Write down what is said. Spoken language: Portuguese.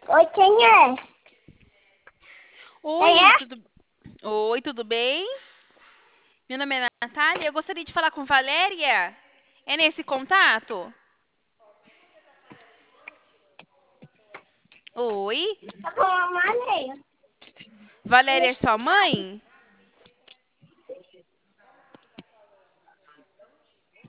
Oi, quem é? Quem Oi, é? tudo... Oi, tudo bem? Meu nome é Natália. Eu gostaria de falar com Valéria. É nesse contato? Oi? Tá com a maneira. Valéria é sua mãe?